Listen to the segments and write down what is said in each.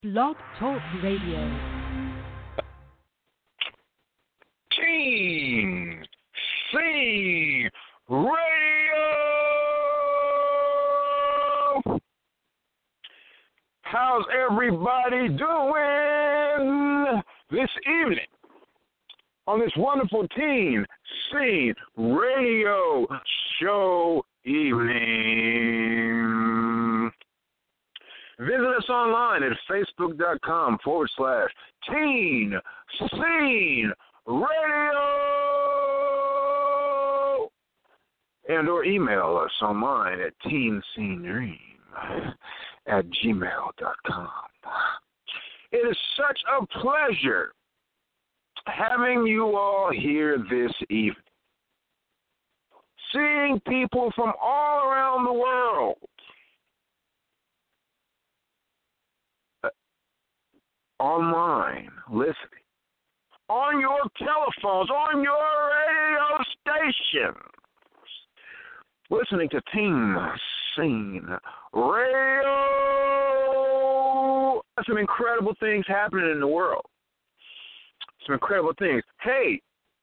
Blog Talk Radio. Teen C Radio. How's everybody doing this evening on this wonderful Teen C Radio show evening? Visit us online at facebook.com/Teen Scene Radio, and or email us online at teenscenedream@gmail.com. It is such a pleasure having you all here this evening. Seeing people from all around the world. Online, listening, on your telephones, on your radio stations, listening to Teen Scene Radio. Some incredible things happening in the world. Some incredible things. Hey,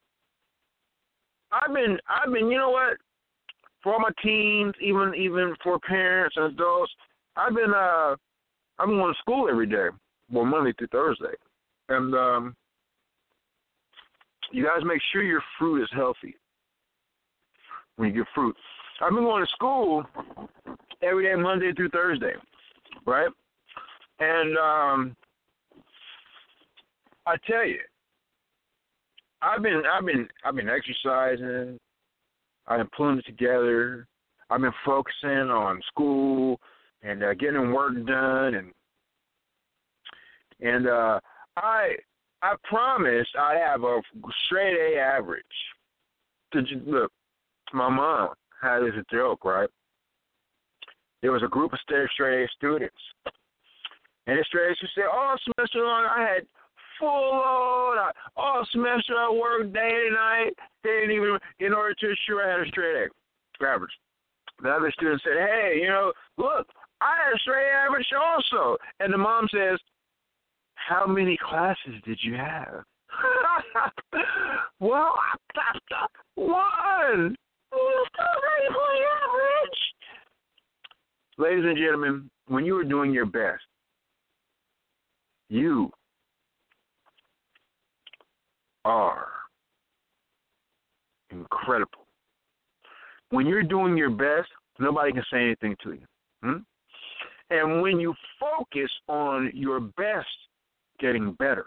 I've been, you know what? For all my teens, even for parents and adults, I've been going to school every day. Well, Monday through Thursday. And you guys make sure your fruit is healthy when you get fruit. I've been going to school every day, Monday through Thursday, right? And I tell you, I've been exercising. I've been pulling it together. I've been focusing on school and getting work done, and I promised I'd have a straight A average. Look, my mom had it as a joke, right? There was a group of straight A students, and the straight A students said, all semester long I had full load. All semester I worked day and night. They didn't even, in order to ensure I had a straight A average. The other student said, hey, look, I had a straight A average also. And the mom says, how many classes did you have? Well, one. Average. Ladies and gentlemen, when you are doing your best, you are incredible. When you're doing your best, nobody can say anything to you. And when you focus on your best getting better,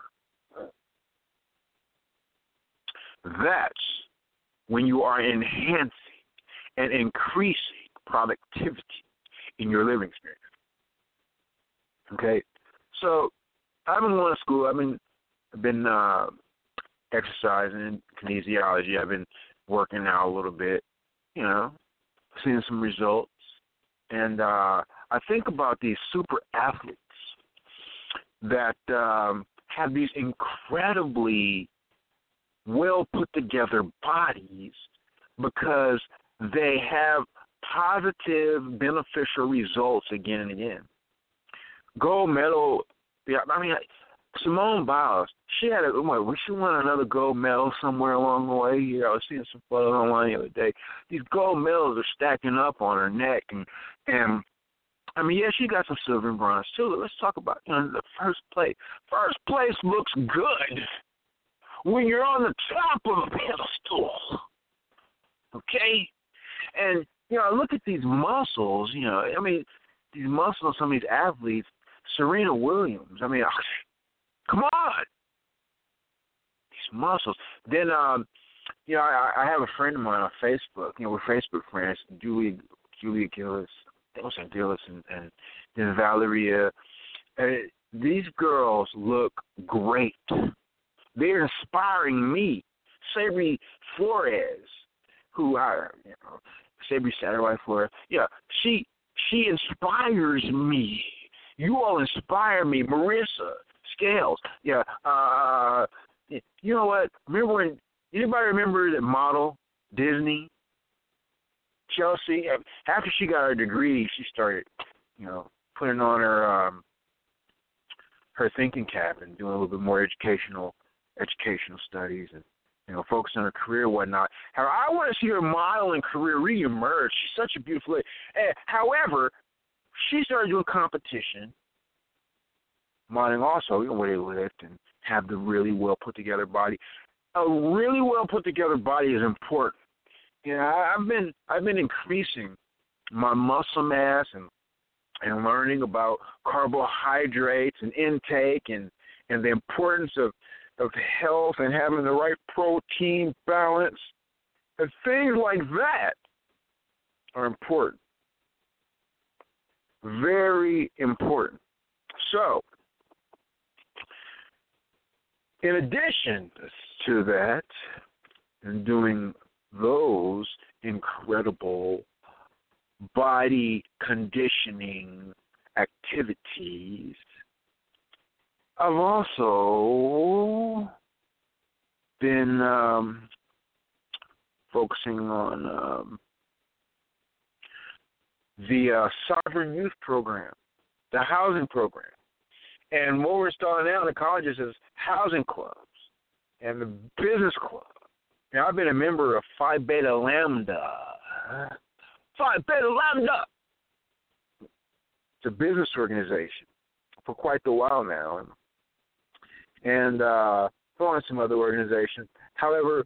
that's when you are enhancing and increasing productivity in your living experience. Okay? So I've been going to school. I've been exercising, kinesiology. I've been working out a little bit, seeing some results. And I think about these super athletes that have these incredibly well put together bodies because they have positive, beneficial results again and again. Gold medal, Simone Biles, she won another gold medal somewhere along the way. I was seeing some photos online the other day. These gold medals are stacking up on her neck, and she got some silver and bronze too. Let's talk about the first place. First place looks good when you're on the top of a pedestal. Okay? And look at these muscles. These muscles. Some of these athletes. Serena Williams. Come on. These muscles. Then, I have a friend of mine on Facebook. We're Facebook friends. Julia Gillis. Gillis and then Valeria. These girls look great. They're inspiring me. Sabri Flores, Sabri Satterwhite Flores. Yeah, she inspires me. You all inspire me. Marissa Scales. Yeah. You know what? Anybody remember that model, Disney? Chelsea? After she got her degree, she started, putting on her her thinking cap and doing a little bit more educational studies and, focusing on her career and whatnot. However, I want to see her modeling career reemerge. She's such a beautiful lady. However, she started doing competition, modeling also, where they lift and have the really well put together body. A really well put together body is important. I've been increasing my muscle mass and learning about carbohydrates and intake and the importance of health and having the right protein balance. And things like that are important. Very important. So, in addition to that, and doing those incredible body conditioning activities, I've also been focusing on the Sovereign Youth Program, the housing program. And what we're starting out in the colleges is housing clubs and the business club. Now, I've been a member of Phi Beta Lambda. Phi Beta Lambda! It's a business organization for quite a while now. And so on some other organizations. However,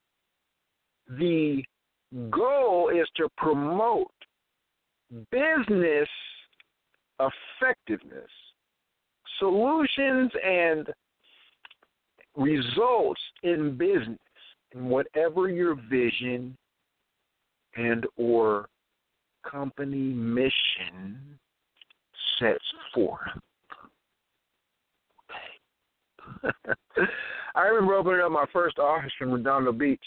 the goal is to promote business effectiveness, solutions and results in business, in whatever your vision and or company mission sets forth. I remember opening up my first office in Redondo Beach.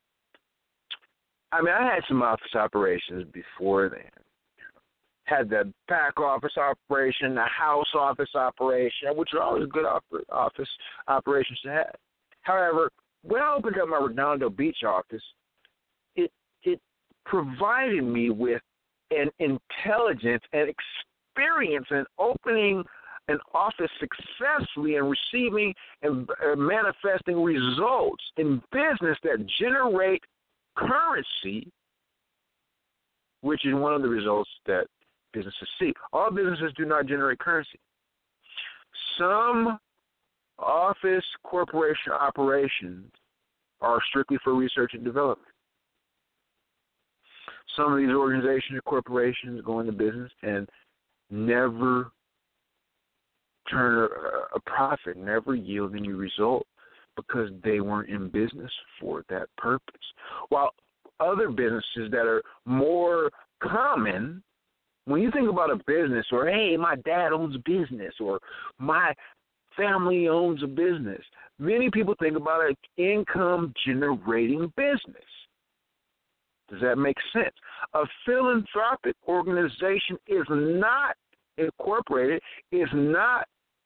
I had some office operations before then. Had the back office operation, the house office operation, which are always good office operations to have. However, when I opened up my Redondo Beach office, it provided me with an intelligence and experience in opening an office successfully and receiving and manifesting results in business that generate currency, which is one of the results that businesses see. All businesses do not generate currency. Some office corporation operations are strictly for research and development. Some of these organizations or corporations go into business and never turn a profit, never yield any result because they weren't in business for that purpose. While other businesses that are more common, when you think about a business, or, hey, my dad owns a business, or my family owns a business, many people think about an income-generating business. Does that make sense? A philanthropic organization is not incorporated, is not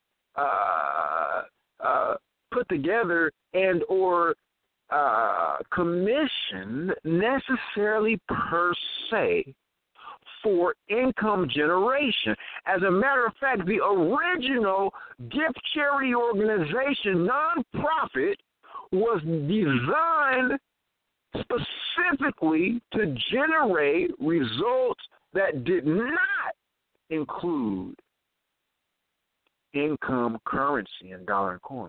put together and or commissioned necessarily per se for income generation. As a matter of fact, the original gift charity organization, nonprofit, was designed specifically to generate results that did not include income currency and dollar and coin.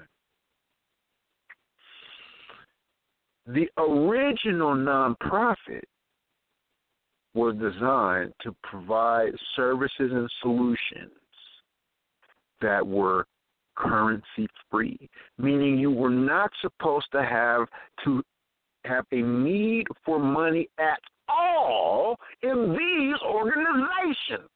The original nonprofit was designed to provide services and solutions that were currency-free, meaning you were not supposed to have a need for money at all in these organizations.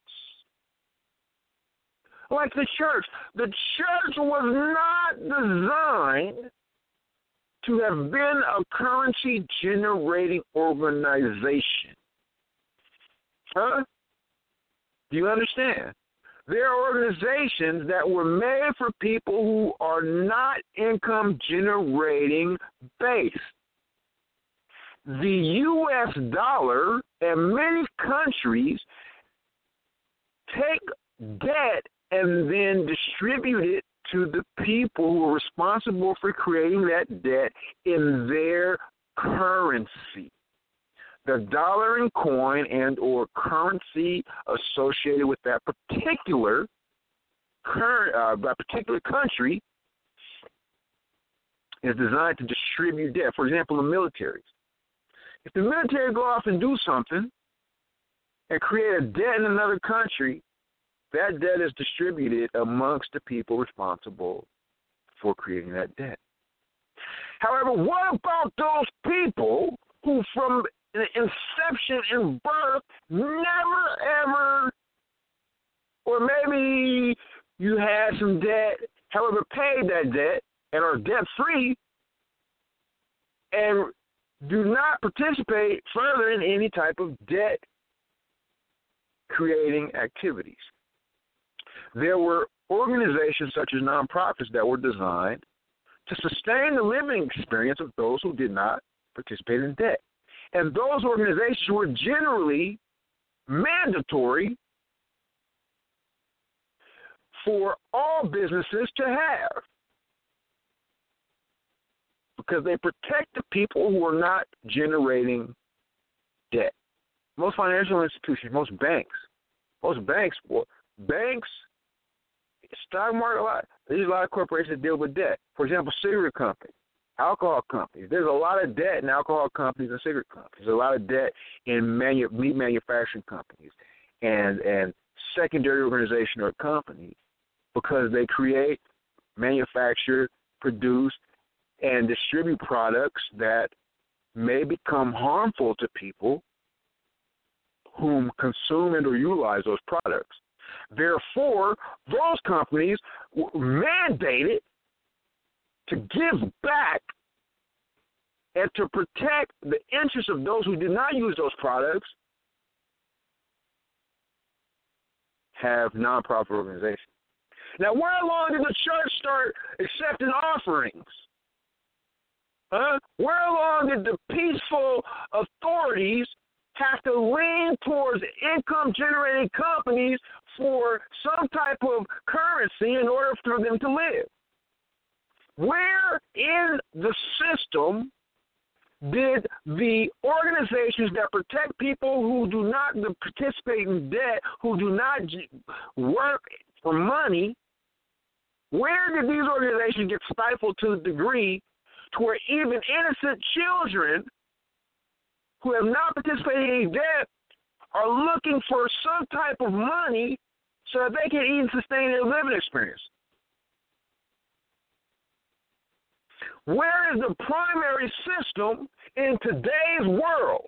Like the church. The church was not designed to have been a currency-generating organization. Huh? Do you understand? There are organizations that were made for people who are not income-generating based. The U.S. dollar and many countries take debt and then distribute it to the people who are responsible for creating that debt in their currency. The dollar and coin and or currency associated with that particular country is designed to distribute debt. For example, the militaries. If the military go off and do something and create a debt in another country, that debt is distributed amongst the people responsible for creating that debt. However, what about those people who from the inception and birth never ever, or maybe you had some debt, however paid that debt and are debt-free and do not participate further in any type of debt-creating activities? There were organizations such as nonprofits that were designed to sustain the living experience of those who did not participate in debt. And those organizations were generally mandatory for all businesses to have because they protect the people who are not generating debt. Most financial institutions, most banks, stock market, there's a lot of corporations that deal with debt. For example, cigarette companies, alcohol companies. There's a lot of debt in alcohol companies and cigarette companies. There's a lot of debt in meat manufacturing companies and secondary organization or companies because they create, manufacture, produce, and distribute products that may become harmful to people whom consume and or utilize those products. Therefore, those companies were mandated to give back and to protect the interests of those who did not use those products, have nonprofit organizations. Now, where along did the church start accepting offerings? Where along did the peaceful authorities have to lean towards income-generating companies for some type of currency in order for them to live? Where in the system did the organizations that protect people who do not participate in debt, who do not work for money, where did these organizations get stifled to the degree to where even innocent children who have not participated in debt are looking for some type of money so that they can even sustain their living experience? Where is the primary system in today's world?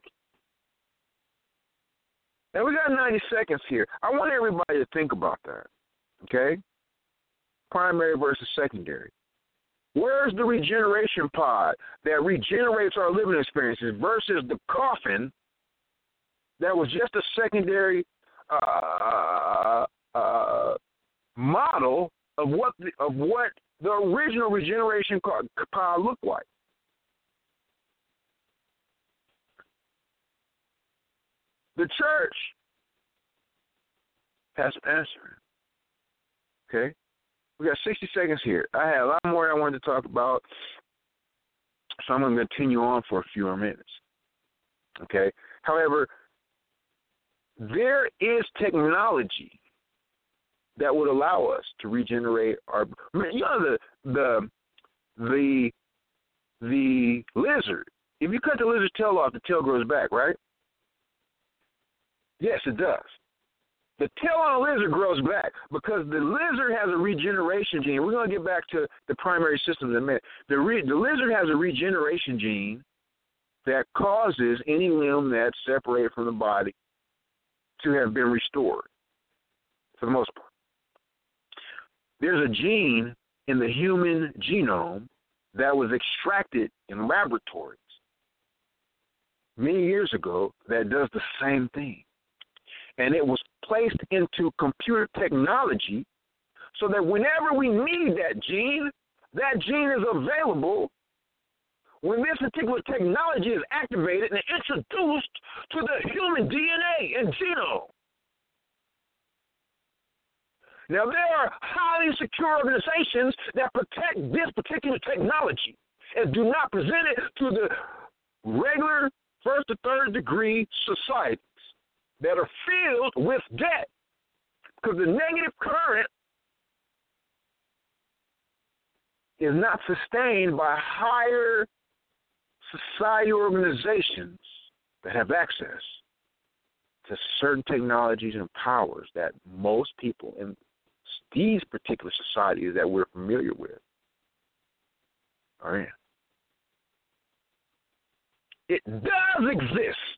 Now, we got 90 seconds here. I want everybody to think about that, okay? Primary versus secondary. Where's the regeneration pod that regenerates our living experiences versus the coffin that was just a secondary model of what the original regeneration pod looked like? The church has to answer. Okay? We got 60 seconds here. I had a lot more I wanted to talk about, so I'm going to continue on for a few more minutes. Okay? However, there is technology that would allow us to regenerate our. You know, the lizard. If you cut the lizard's tail off, the tail grows back, right? Yes, it does. The tail on a lizard grows back because the lizard has a regeneration gene. We're going to get back to the primary system in a minute. The lizard has a regeneration gene that causes any limb that's separated from the body to have been restored, for the most part. There's a gene in the human genome that was extracted in laboratories many years ago that does the same thing. And it was placed into computer technology so that whenever we need that gene is available when this particular technology is activated and introduced to the human DNA and genome. Now, there are highly secure organizations that protect this particular technology and do not present it to the regular first or third degree societies that are filled with debt, because the negative current is not sustained by higher society organizations that have access to certain technologies and powers that most people in these particular societies that we're familiar with are in. It does exist.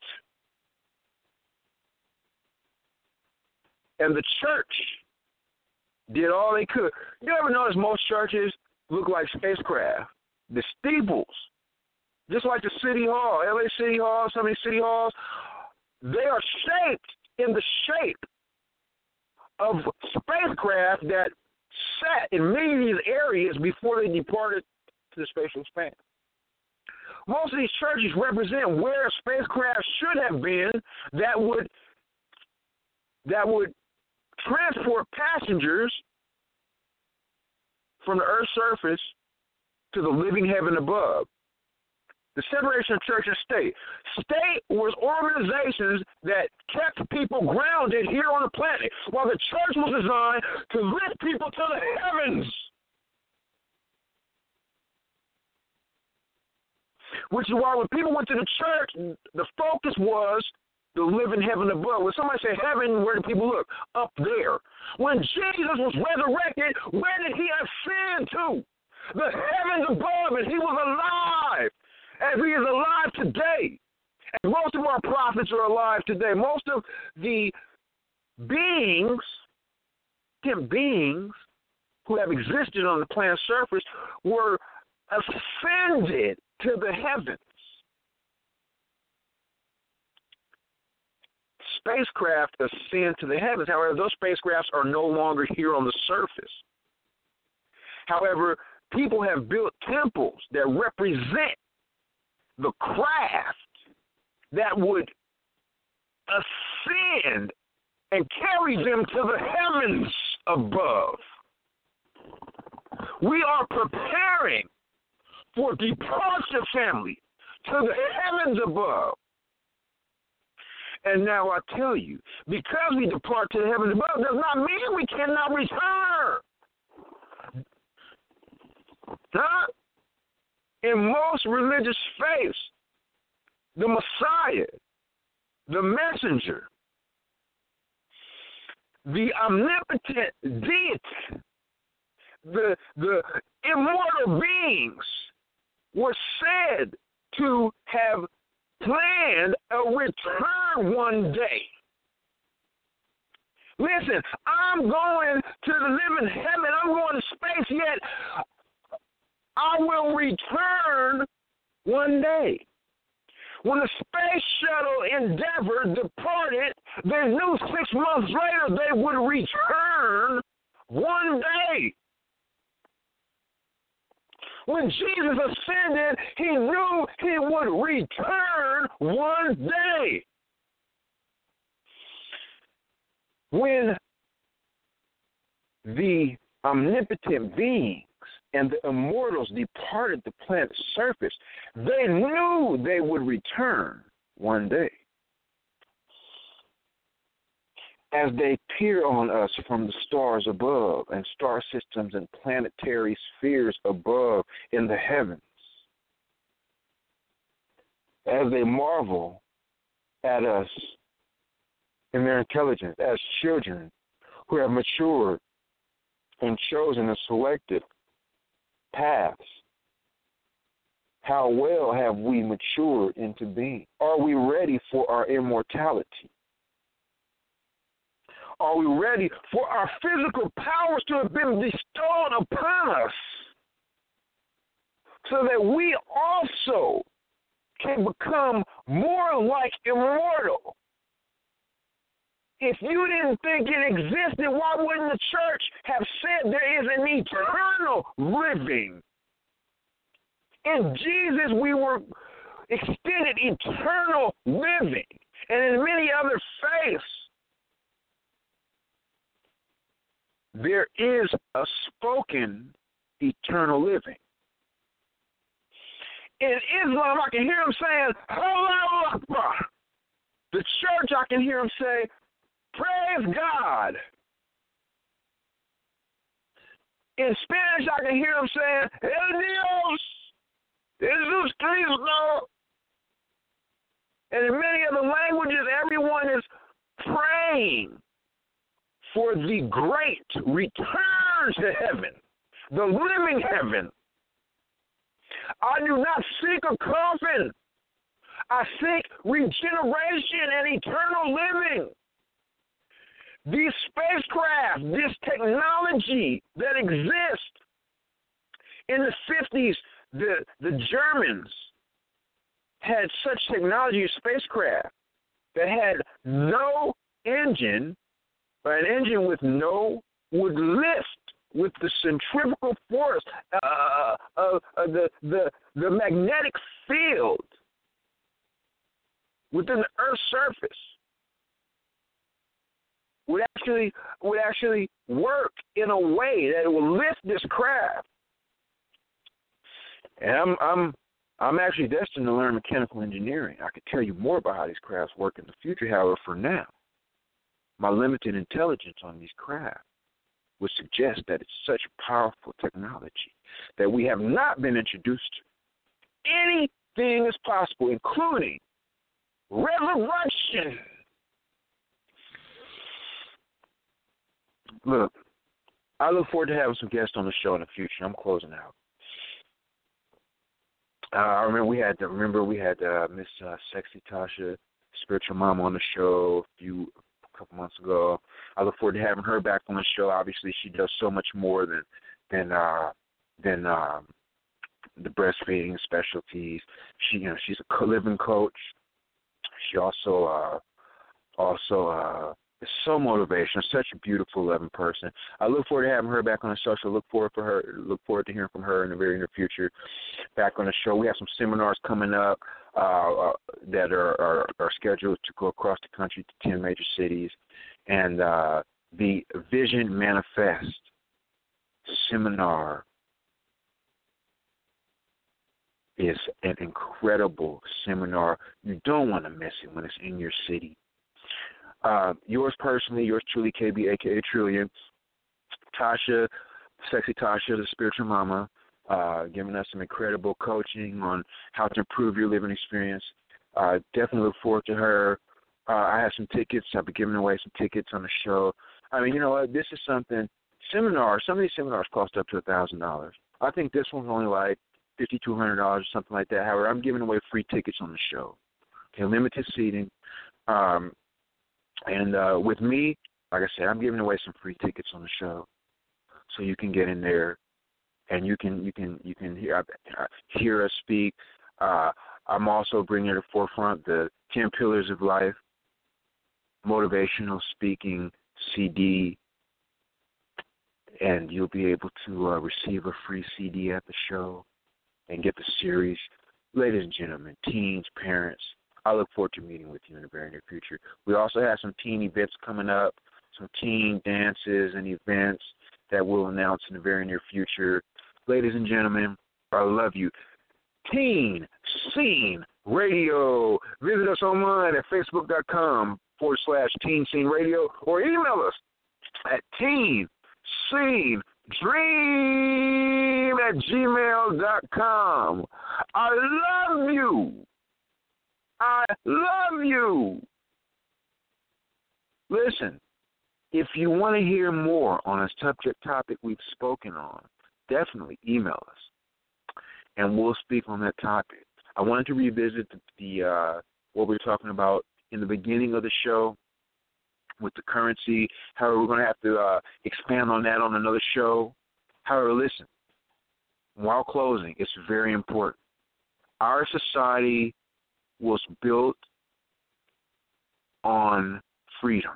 And the church did all they could. You ever notice most churches look like spacecraft? The steeples, just like the City Hall, LA City Hall, some of these city halls, they are shaped in the shape of spacecraft that sat in many of these areas before they departed to the spatial span. Most of these churches represent where a spacecraft should have been that would transport passengers from the earth's surface to the living heaven above. The separation of church and state. State was organizations that kept people grounded here on the planet, while the church was designed to lift people to the heavens. Which is why when people went to the church, the focus was the living heaven above. When somebody say heaven, where do people look? Up there. When Jesus was resurrected, where did he ascend to? The heavens above, and he was alive. As he is alive today. And most of our prophets are alive today. Most of the beings who have existed on the planet's surface were ascended to the heavens. Spacecraft ascend to the heavens. However, those spacecrafts are no longer here on the surface. However, people have built temples that represent the craft that would ascend and carry them to the heavens above. We are preparing for departure, family, to the heavens above. And now I tell you, because we depart to the heavens above does not mean we cannot return. Huh? In most religious faiths, the Messiah, the messenger, the omnipotent deity, the immortal beings were said to have planned a return one day. Listen, I'm going to the living heaven. I'm going to space, yet I will return one day. When the space shuttle Endeavour departed, they knew 6 months later they would return one day. When Jesus ascended, he knew he would return one day. When the omnipotent beings and the immortals departed the planet's surface, they knew they would return one day. As they peer on us from the stars above and star systems and planetary spheres above in the heavens, as they marvel at us in their intelligence as children who have matured and chosen and selected paths, how well have we matured into being? Are we ready for our immortality? Are we ready for our physical powers to have been bestowed upon us so that we also can become more like immortal? If you didn't think it existed, why wouldn't the church have said there is an eternal living? In Jesus, we were extended eternal living. And in many other faiths, there is a spoken eternal living. In Islam, I can hear them saying, Allahu Akbar. The church, I can hear them say, praise God. In Spanish, I can hear them saying, El Dios, Jesus Cristo. And in many other languages, everyone is praying for the great return to heaven, the living heaven. I do not seek a coffin. I seek regeneration and eternal living. These spacecraft, this technology that exists in the 50s, the Germans had such technology, spacecraft, that had no engine, or an engine with would lift with the centrifugal force of the magnetic field within the Earth's surface. Would actually work in a way that it will lift this craft. And I'm actually destined to learn mechanical engineering. I could tell you more about how these crafts work in the future. However, for now, my limited intelligence on these crafts would suggest that it's such powerful technology that we have not been introduced to. Anything is possible, including resurrection. Look, I look forward to having some guests on the show in the future. I'm closing out. I remember we had Miss Sexy Tasha, Spiritual Mama, on the show a couple months ago. I look forward to having her back on the show. Obviously, she does so much more than the breastfeeding specialties. She's a living coach. She also is so motivational, such a beautiful, loving person. I look forward to having her back on the show. So look forward to hearing from her in the very near future. Back on the show, we have some seminars coming up that are scheduled to go across the country to 10 major cities, and the Vision Manifest seminar is an incredible seminar. You don't want to miss it when it's in your city. Yours personally, yours truly, KB, a.k.a. Trillion, Tasha, Sexy Tasha, the Spiritual Mama, giving us some incredible coaching on how to improve your living experience. Definitely look forward to her. I have some tickets. I'll be giving away some tickets on the show. I mean, you know what? This is something. Some of these seminars cost up to $1,000. I think this one's only like $5,200 or something like that. However, I'm giving away free tickets on the show. Okay, limited seating. And with me, like I said, I'm giving away some free tickets on the show, so you can get in there, and you can hear us speak. I'm also bringing to the forefront the 10 Pillars of Life motivational speaking CD, and you'll be able to receive a free CD at the show and get the series. Ladies and gentlemen, teens, parents, I look forward to meeting with you in the very near future. We also have some teen events coming up, some teen dances and events that we'll announce in the very near future. Ladies and gentlemen, I love you. Teen Scene Radio. Visit us online at facebook.com/Teen Scene Radio, or email us at teenscenedream@gmail.com. I love you. I love you. Listen, if you want to hear more on a subject topic we've spoken on, definitely email us, and we'll speak on that topic. I wanted to revisit the what we were talking about in the beginning of the show with the currency. However, we're going to have to expand on that on another show. However, listen, while closing, it's very important. Our society was built on freedom.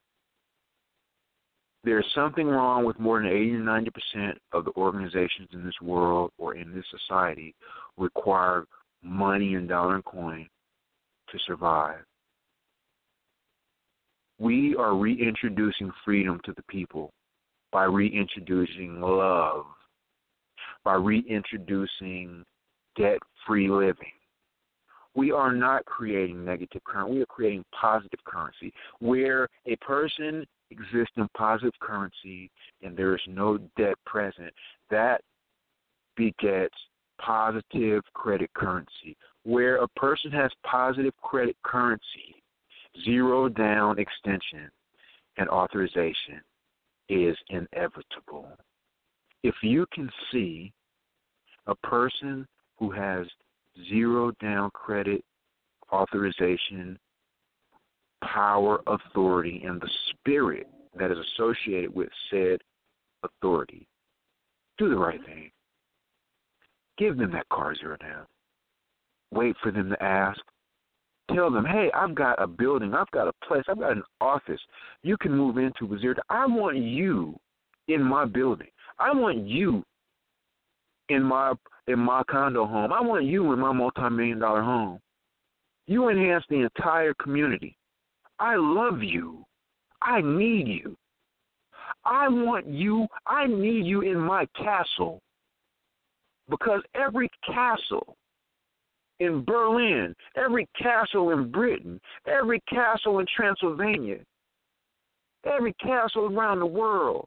There's something wrong with more than 80 or 90% of the organizations in this world or in this society require money and dollar and coin to survive. We are reintroducing freedom to the people by reintroducing love, by reintroducing debt-free living. We are not creating negative currency. We are creating positive currency. Where a person exists in positive currency and there is no debt present, that begets positive credit currency. Where a person has positive credit currency, zero down extension and authorization is inevitable. If you can see a person who has zero down credit authorization, power, authority, and the spirit that is associated with said authority, do the right thing. Give them that car zero down. Wait for them to ask. Tell them, hey, I've got a building, I've got a place, I've got an office you can move into with zero down. I want you in my building. I want you in my condo home. I want you in my multi-million-dollar home. You enhance the entire community. I love you. I need you. I want you. I need you in my castle. Because every castle in Berlin, every castle in Britain, every castle in Transylvania, every castle around the world,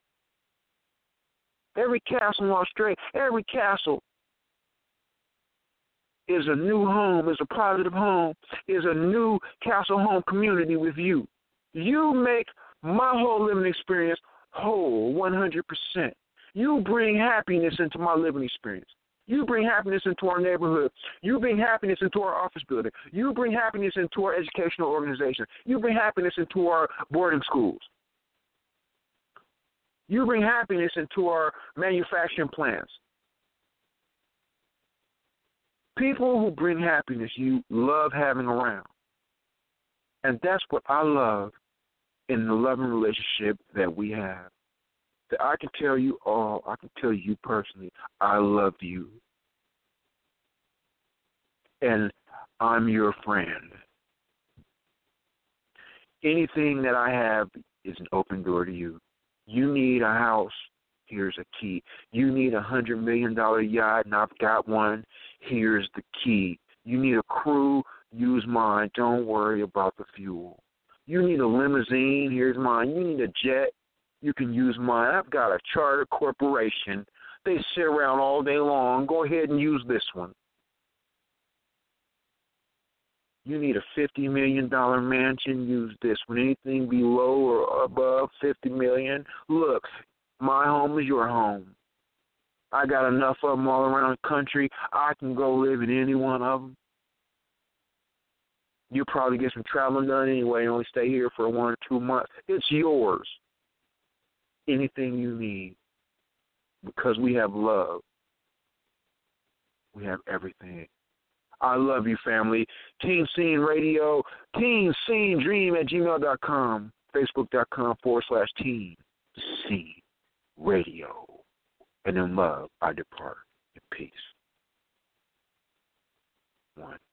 every castle in Australia, every castle is a new home, is a positive home, is a new castle home community with you. You make my whole living experience whole 100%. You bring happiness into my living experience. You bring happiness into our neighborhood. You bring happiness into our office building. You bring happiness into our educational organization. You bring happiness into our boarding schools. You bring happiness into our manufacturing plants. People who bring happiness, you love having around. And that's what I love in the loving relationship that we have. That I can tell you all, I can tell you personally, I love you. And I'm your friend. Anything that I have is an open door to you. You need a house, here's a key. You need $100 million yacht, and I've got one, here's the key. You need a crew, use mine. Don't worry about the fuel. You need a limousine, here's mine. You need a jet, you can use mine. I've got a charter corporation. They sit around all day long. Go ahead and use this one. You need a $50 million mansion, use this one. Anything below or above $50 million, look, my home is your home. I got enough of them all around the country. I can go live in any one of them. You'll probably get some traveling done anyway and only stay here for 1 or 2 months. It's yours. Anything you need. Because we have love. We have everything. I love you, family. Teen Scene Radio, Teen Scene Dream at gmail.com, Facebook.com/Teen Scene Radio. And in love, I depart. In peace. 1.